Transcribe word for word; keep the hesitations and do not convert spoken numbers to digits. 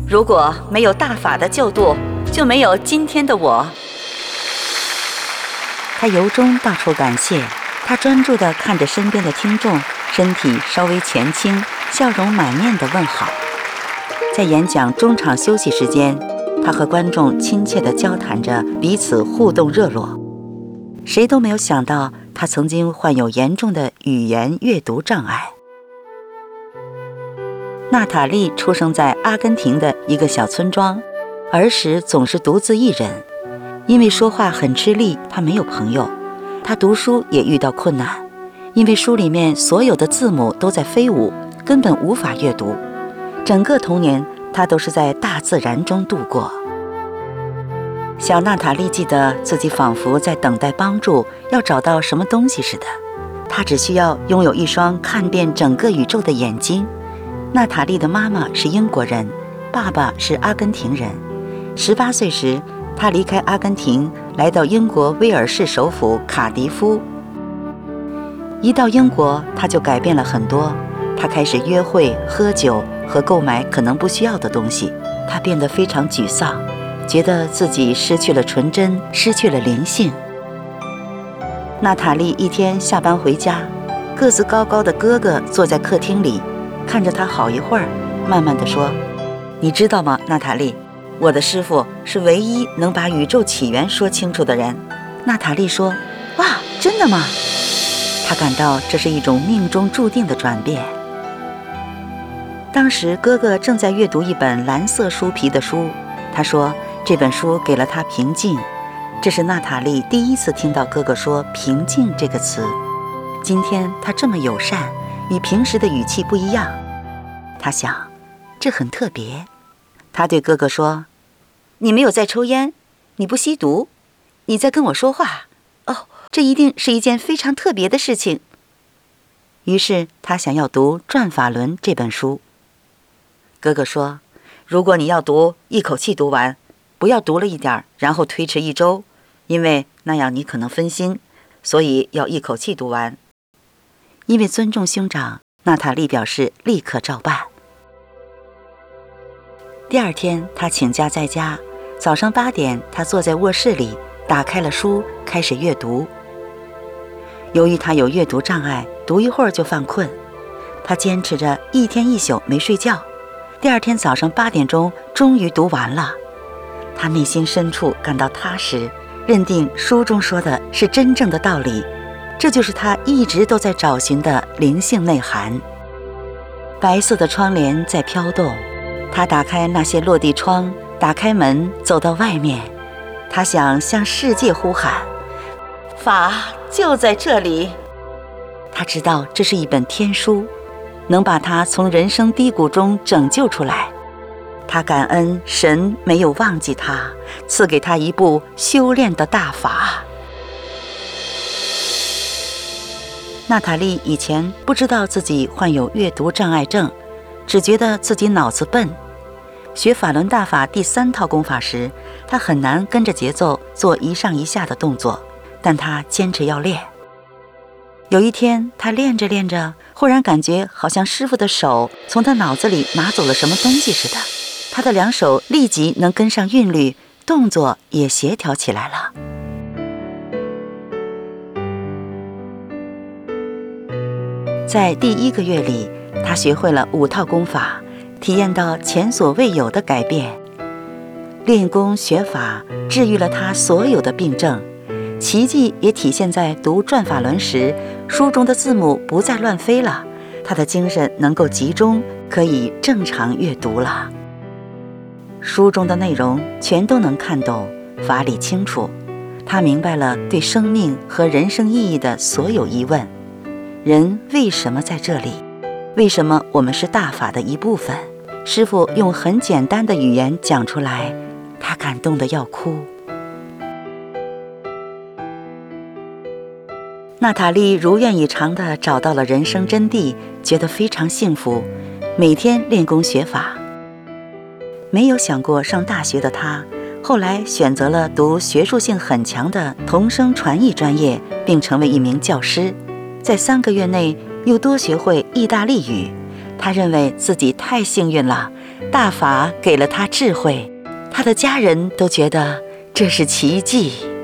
如果没有大法的救度，就没有今天的我。他由衷道出感谢，他专注地看着身边的听众，身体稍微前倾，笑容满面地问好。在演讲中场休息时间，他和观众亲切地交谈着，彼此互动热络。谁都没有想到，他曾经患有严重的语言阅读障碍。娜塔莉出生在阿根廷的一个小村庄，儿时总是独自一人，因为说话很吃力，她没有朋友。她读书也遇到困难，因为书里面所有的字母都在飞舞，根本无法阅读。整个童年，她都是在大自然中度过。小娜塔莉记得自己仿佛在等待帮助，要找到什么东西似的。她只需要拥有一双看遍整个宇宙的眼睛。娜塔莉的妈妈是英国人，爸爸是阿根廷人。十八岁时，她离开阿根廷，来到英国威尔士首府卡迪夫。一到英国，她就改变了很多。她开始约会、喝酒和购买可能不需要的东西。她变得非常沮丧，觉得自己失去了纯真，失去了灵性。娜塔莉一天下班回家，个子高高的哥哥坐在客厅里，看着她好一会儿，慢慢地说：“你知道吗，娜塔莉，我的师父是唯一能把宇宙起源说清楚的人。”娜塔莉说：“哇，真的吗？”她感到这是一种命中注定的转变。当时哥哥正在阅读一本蓝色书皮的书，他说这本书给了他平静。这是娜塔莉第一次听到哥哥说平静这个词。今天他这么友善，与平时的语气不一样。他想，这很特别。他对哥哥说：“你没有在抽烟，你不吸毒，你在跟我说话。哦，这一定是一件非常特别的事情。”于是他想要读《转法轮》这本书。哥哥说：“如果你要读，一口气读完，不要读了一点然后推迟一周，因为那样你可能分心，所以要一口气读完。”因为尊重兄长，娜塔莉表示立刻照办。第二天，她请假在家。早上八点，她坐在卧室里，打开了书，开始阅读。由于她有阅读障碍，读一会儿就犯困。她坚持着一天一宿没睡觉。第二天早上八点钟，终于读完了。她内心深处感到踏实，认定书中说的是真正的道理。这就是她一直都在找寻的灵性内涵。白色的窗帘在飘动，她打开那些落地窗，打开门，走到外面。她想向世界呼喊：法就在这里。她知道这是一本天书，能把她从人生低谷中拯救出来。她感恩神没有忘记她，赐给她一部修炼的大法。娜塔莉以前不知道自己患有阅读障碍症，只觉得自己脑子笨。学法轮大法第三套功法时，她很难跟着节奏做一上一下的动作，但她坚持要练。有一天，她练着练着，忽然感觉好像师父的手从她脑子里拿走了什么东西似的，她的两手立即能跟上韵律，动作也协调起来了。在第一个月里，他学会了五套功法，体验到前所未有的改变。练功学法治愈了他所有的病症，奇迹也体现在读《转法轮》时，书中的字母不再乱飞了，他的精神能够集中，可以正常阅读了。书中的内容全都能看懂，法理清楚。他明白了对生命和人生意义的所有疑问。人为什么在这里？为什么我们是大法的一部分？师父用很简单的语言讲出来，他感动得要哭。娜塔莉如愿以偿地找到了人生真谛，觉得非常幸福，每天练功学法。没有想过上大学的她，后来选择了读学术性很强的同声传译专业，并成为一名教师。在三个月内又多学会意大利语，他认为自己太幸运了， 大法给了他智慧，他的家人都觉得这是奇迹。